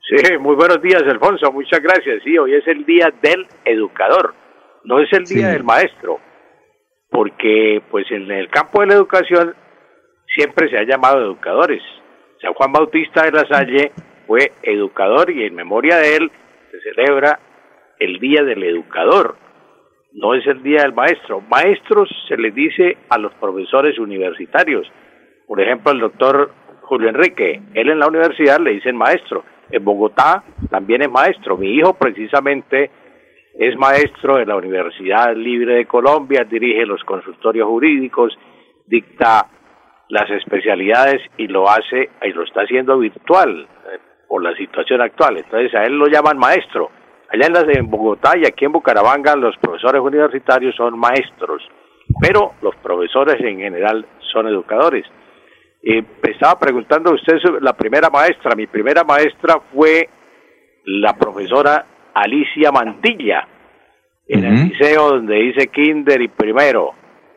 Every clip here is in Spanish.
Sí, muy buenos días, Alfonso, muchas gracias. Sí, hoy es el día del educador, no es el día del Sí. maestro, porque pues en el campo de la educación siempre se ha llamado educadores. San Juan Bautista de la Salle fue educador y en memoria de él se celebra el día del educador, no es el día del maestro. Maestros se les dice a los profesores universitarios. Por ejemplo, el doctor Julio Enrique, él en la universidad le dicen maestro. En Bogotá también es maestro. Mi hijo precisamente es maestro de la Universidad Libre de Colombia, dirige los consultorios jurídicos, dicta las especialidades y lo hace y lo está haciendo virtual por la situación actual. Entonces a él lo llaman maestro. Allá en Bogotá y aquí en Bucaramanga los profesores universitarios son maestros, pero los profesores en general son educadores. Me estaba preguntando usted sobre la primera maestra. Mi primera maestra fue la profesora Alicia Mantilla, en el liceo donde hice kinder y primero.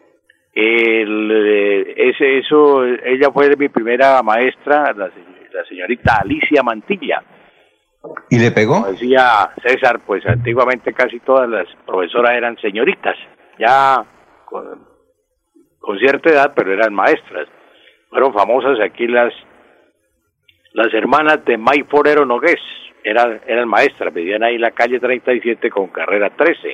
Ella fue mi primera maestra, la señorita Alicia Mantilla. ¿Y le pegó? Como decía César, pues antiguamente casi todas las profesoras eran señoritas, ya con cierta edad, pero eran maestras. Fueron famosas aquí las hermanas de May Forero Nogués, eran maestras, vivían ahí en la calle 37 con carrera 13.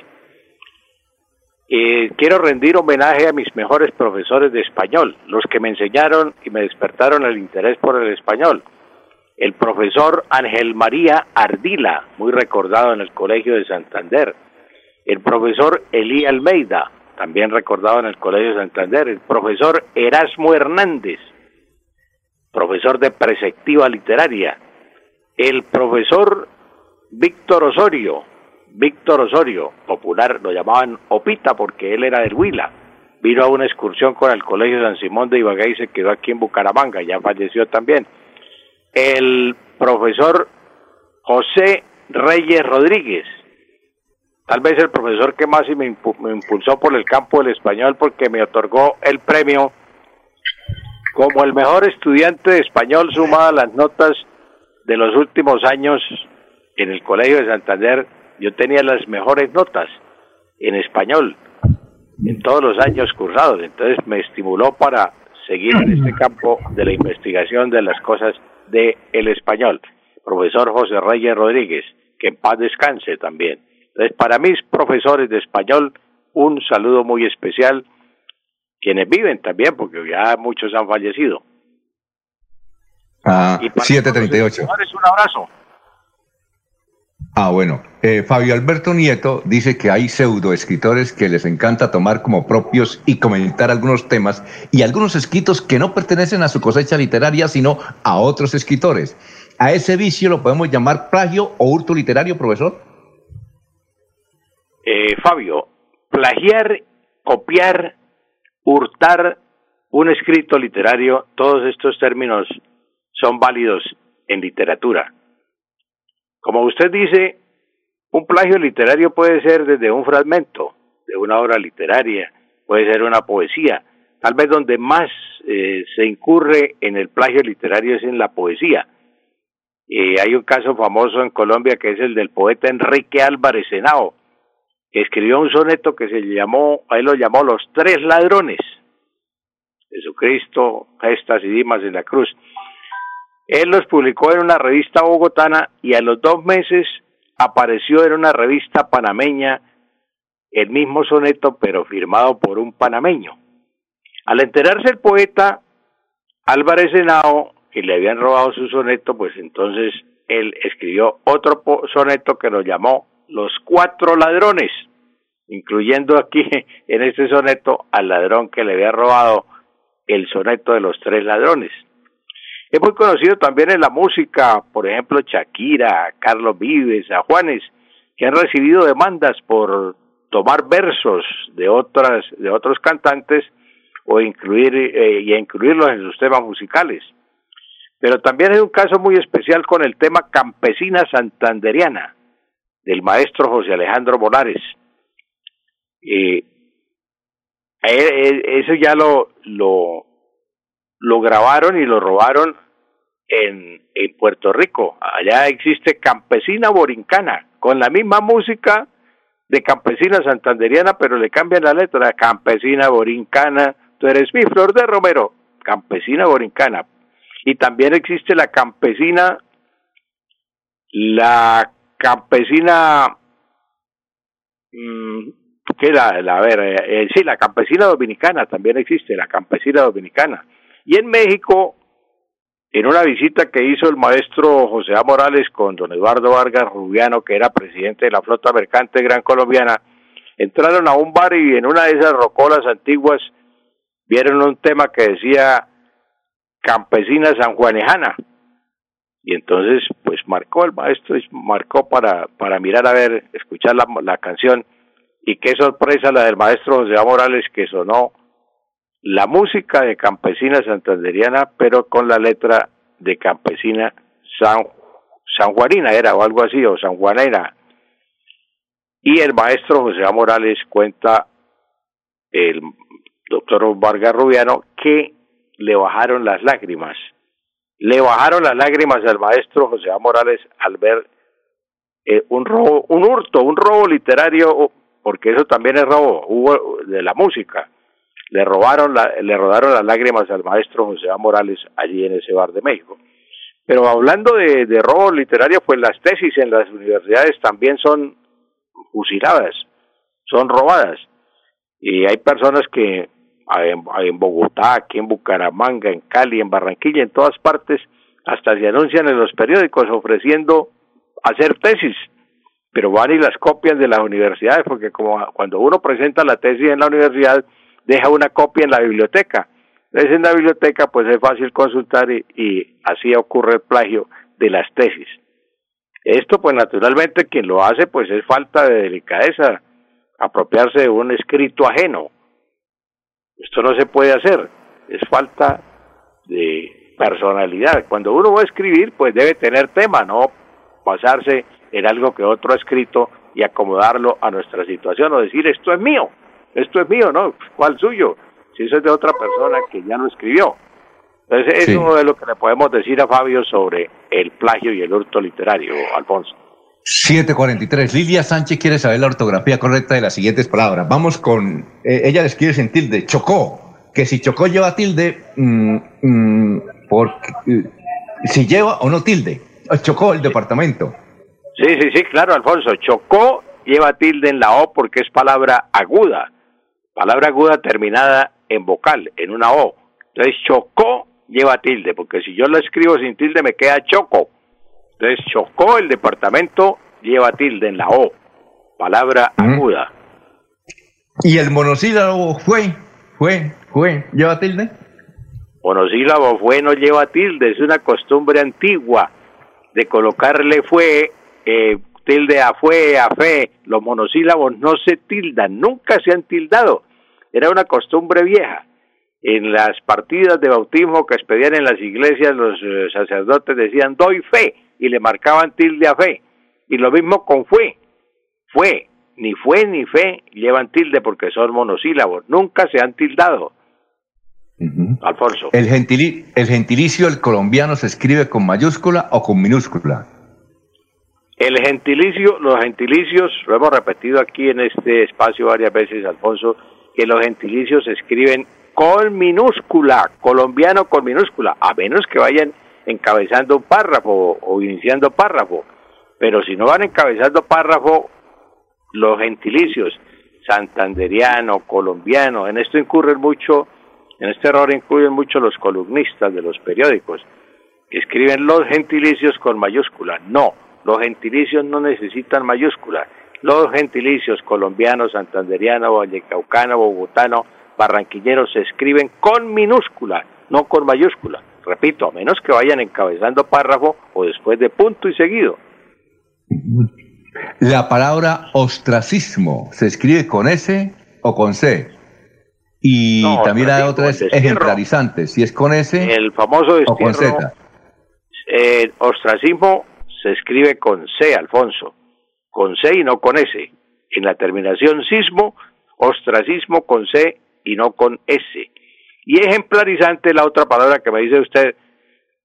Quiero rendir homenaje a mis mejores profesores de español, los que me enseñaron y me despertaron el interés por el español. El profesor Ángel María Ardila, muy recordado en el Colegio de Santander. El profesor Elí Almeida, también recordado en el Colegio de Santander. El profesor Erasmo Hernández, profesor de preceptiva literaria. El profesor Víctor Osorio, popular, lo llamaban Opita porque él era del Huila. Vino a una excursión con el Colegio San Simón de Ibagué y se quedó aquí en Bucaramanga, ya falleció también. El profesor José Reyes Rodríguez, tal vez el profesor que más me impulsó por el campo del español porque me otorgó el premio como el mejor estudiante de español sumado a las notas de los últimos años en el Colegio de Santander. Yo tenía las mejores notas en español en todos los años cursados, entonces me estimuló para seguir en este campo de la investigación de las cosas del español. Profesor José Reyes Rodríguez, que en paz descanse también. Entonces, para mis profesores de español, un saludo muy especial, quienes viven también, porque ya muchos han fallecido. Y para 7:38. un abrazo. Bueno. Fabio Alberto Nieto dice que hay pseudoescritores que les encanta tomar como propios y comentar algunos temas y algunos escritos que no pertenecen a su cosecha literaria, sino a otros escritores. ¿A ese vicio lo podemos llamar plagio o hurto literario, profesor? Fabio, plagiar, copiar, hurtar un escrito literario, todos estos términos son válidos en literatura. Como usted dice, un plagio literario puede ser desde un fragmento de una obra literaria, puede ser una poesía. Tal vez donde más se incurre en el plagio literario es en la poesía. Hay un caso famoso en Colombia que es el del poeta Enrique Álvarez Henao, que escribió un soneto que él lo llamó Los Tres Ladrones. Jesucristo, Gestas y Dimas en la cruz. Él los publicó en una revista bogotana y a los 2 meses apareció en una revista panameña el mismo soneto, pero firmado por un panameño. Al enterarse el poeta Álvarez Henao que le habían robado su soneto, pues entonces él escribió otro soneto que lo llamó Los Cuatro Ladrones, incluyendo aquí en este soneto al ladrón que le había robado el soneto de Los Tres Ladrones. Es muy conocido también en la música, por ejemplo, Shakira, Carlos Vives, a Juanes, que han recibido demandas por tomar versos de otros cantantes o incluirlos en sus temas musicales. Pero también hay un caso muy especial con el tema Campesina Santanderiana, del maestro José Alejandro Molares. Eso ya lo grabaron y lo robaron en Puerto Rico. Allá existe Campesina Borincana, con la misma música de Campesina Santanderiana, pero le cambian la letra. Campesina Borincana, tú eres mi flor de romero. Campesina Borincana. Y también existe la campesina ¿qué a ver, sí, la campesina dominicana también existe, la campesina dominicana. Y en México, en una visita que hizo el maestro José A. Morales con don Eduardo Vargas Rubiano, que era presidente de la flota mercante Gran Colombiana, entraron a un bar y en una de esas rocolas antiguas vieron un tema que decía Campesina sanjuanejana. Y entonces, pues marcó el maestro, marcó para mirar a ver, escuchar la canción, y qué sorpresa la del maestro José A. Morales, que sonó la música de Campesina Santanderiana, pero con la letra de Campesina sanjuanina era, o algo así, o sanjuanera. Y el maestro José A. Morales cuenta, el doctor Vargas Rubiano, que le bajaron las lágrimas. Le bajaron las lágrimas al maestro José A. Morales al ver un robo, un hurto, un robo literario, porque eso también es robo, hubo de la música. Le rodaron las lágrimas al maestro José A. Morales allí en ese bar de México. Pero hablando de robo literario, pues las tesis en las universidades también son fusiladas, son robadas. Y hay personas que en Bogotá, aquí en Bucaramanga, en Cali, en Barranquilla, en todas partes, hasta se anuncian en los periódicos ofreciendo hacer tesis, pero van y las copian de las universidades, porque como cuando uno presenta la tesis en la universidad, deja una copia en la biblioteca. Entonces en la biblioteca pues es fácil consultar y así ocurre el plagio de las tesis. Esto pues naturalmente quien lo hace pues es falta de delicadeza, apropiarse de un escrito ajeno. Esto no se puede hacer, es falta de personalidad. Cuando uno va a escribir, pues debe tener tema, no basarse en algo que otro ha escrito y acomodarlo a nuestra situación o decir esto es mío, ¿no? ¿Cuál suyo? Si eso es de otra persona que ya lo escribió. Entonces eso es lo que le podemos decir a Fabio sobre el plagio y el hurto literario, Alfonso. 7:43. Lilia Sánchez quiere saber la ortografía correcta de las siguientes palabras. Vamos con, ella le escribe sin tilde, Chocó, que si Chocó lleva tilde, si lleva o no tilde. Chocó el departamento. Sí, claro, Alfonso. Chocó lleva tilde en la O porque es palabra aguda terminada en vocal, en una O. Entonces Chocó lleva tilde, porque si yo la escribo sin tilde me queda Choco. Entonces, Chocó, el departamento, lleva tilde en la O, palabra aguda. ¿Y el monosílabo fue, lleva tilde? Monosílabo fue no lleva tilde, es una costumbre antigua de colocarle tilde a fue, a fe. Los monosílabos no se tildan, nunca se han tildado. Era una costumbre vieja. En las partidas de bautismo que expedían en las iglesias, los sacerdotes decían, doy fe, y le marcaban tilde a fe. Y lo mismo con fue, ni fe llevan tilde porque son monosílabos, nunca se han tildado. Alfonso. ¿El gentilicio del colombiano se escribe con mayúscula o con minúscula? Los gentilicios, lo hemos repetido aquí en este espacio varias veces, Alfonso, que los gentilicios se escriben con minúscula, colombiano con minúscula, a menos que vayan encabezando un párrafo o iniciando párrafo. Pero si no van encabezando párrafo, los gentilicios, santanderiano, colombiano, en este error incurren mucho los columnistas de los periódicos, que escriben los gentilicios con mayúscula. No, los gentilicios no necesitan mayúscula. Los gentilicios colombiano, santanderiano, vallecaucano, bogotano, barranquillero se escriben con minúscula, no con mayúscula. Repito, a menos que vayan encabezando párrafo o después de punto y seguido. La palabra ostracismo se escribe con S o con C. Y no, también la otra es ejemplarizante, si es con S el famoso o con Z. Ostracismo se escribe con C, Alfonso, con C y no con S. En la terminación sismo, ostracismo con C y no con S. Y ejemplarizante la otra palabra que me dice usted,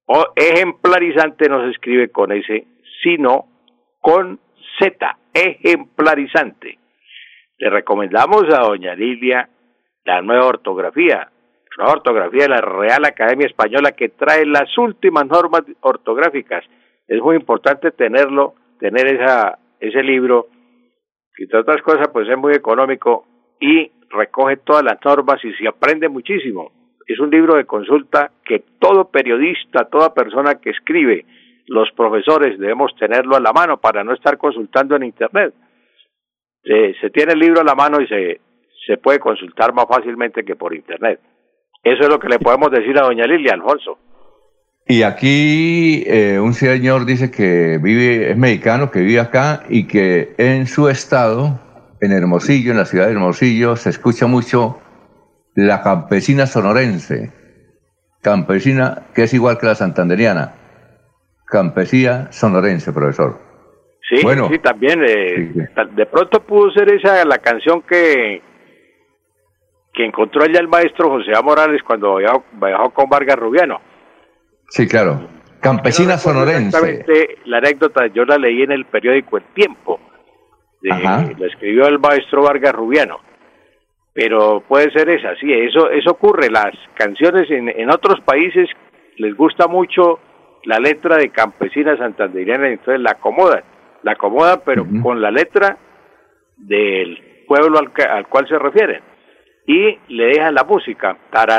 O ejemplarizante no se escribe con S, sino con Z, ejemplarizante. Le recomendamos a doña Lilia la nueva ortografía de la Real Academia Española, que trae las últimas normas ortográficas. Es muy importante tener ese libro, que entre otras cosas pues es muy económico y recoge todas las normas y se aprende muchísimo. Es un libro de consulta que todo periodista, toda persona que escribe, los profesores debemos tenerlo a la mano para no estar consultando en internet. Se tiene el libro a la mano y se puede consultar más fácilmente que por internet. Eso es lo que le podemos decir a doña Lilia, Alfonso. Y aquí un señor dice que es mexicano, que vive acá y que en su estado, en Hermosillo, en la ciudad de Hermosillo, se escucha mucho la campesina sonorense, campesina que es igual que la santanderiana, campesina sonorense, profesor. Sí, bueno, sí, también. De pronto pudo ser esa la canción que encontró allá el maestro José A. Morales cuando viajó con Vargas Rubiano. Sí, claro. Campesina sonorense. Exactamente, la anécdota yo la leí en el periódico El Tiempo. Lo escribió el maestro Vargas Rubiano. Pero puede ser esa, sí, eso ocurre. Las canciones en otros países les gusta mucho la letra de campesina santanderiana, entonces la acomodan, pero con la letra del pueblo al cual se refieren. Y le dejan la música.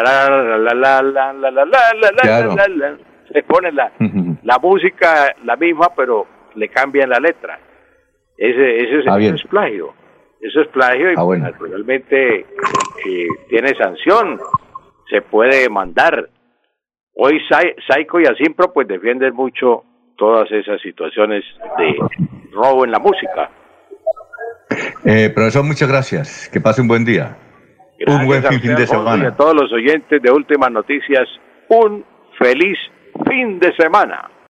Se pone la música la misma, pero le cambian la letra. Eso es plagio. Eso es plagio y bueno, naturalmente tiene sanción. Se puede demandar. Hoy Saico y Asimpro pues defienden mucho todas esas situaciones de robo en la música. Profesor, muchas gracias. Que pase un buen día. Gracias, un buen fin de semana. Y a todos los oyentes de Últimas Noticias, un feliz fin de semana.